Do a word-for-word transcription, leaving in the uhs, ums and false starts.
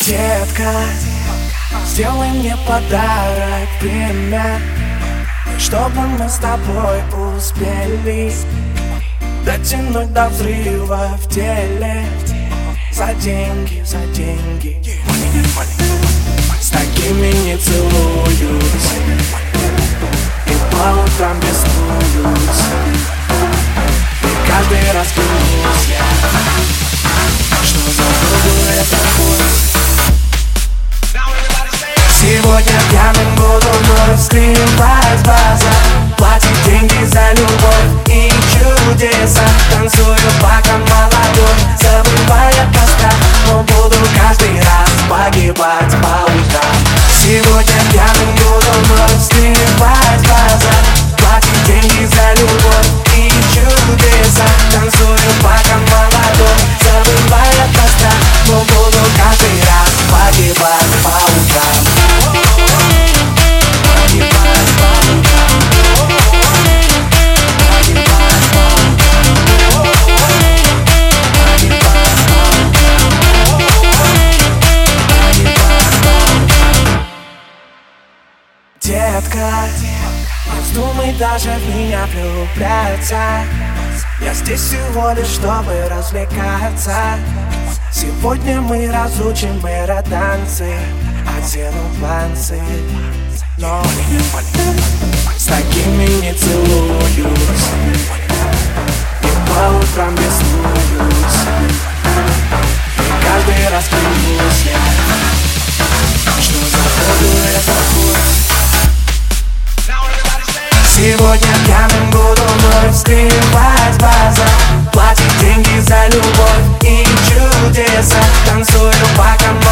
Детка, сделай мне подарок, время, чтобы мы с тобой успели дотянуть до взрыва в теле. За деньги, за деньги. С такими не целуюсь и по утрам беснуюсь. И каждый раз клянусь я, что забуду это путь. Сегодня пьяным буду вновь скрывать глаза, платить деньги за любовь и чудеса. Танцую пока молодой, забывая поста, но буду каждый раз погибать по утрам. Сегодня пьяным буду вновь скрывать глаза, платить деньги за любовь и чудеса. Танцую пока молодой, забывая поста, но буду каждый раз погибать по утрам. Детка, не вздумай даже в меня влюбляться. Я здесь всего лишь, чтобы развлекаться. Сегодня мы разучим эро-танцы, одену планцы. Но с такими не целуюсь и по утрам беснуюсь. И каждый раз клянусь я, что забуду это путь. Сегодня пьяным буду вновь скрывать глаза, платить деньги за любовь и чудеса. Танцую пока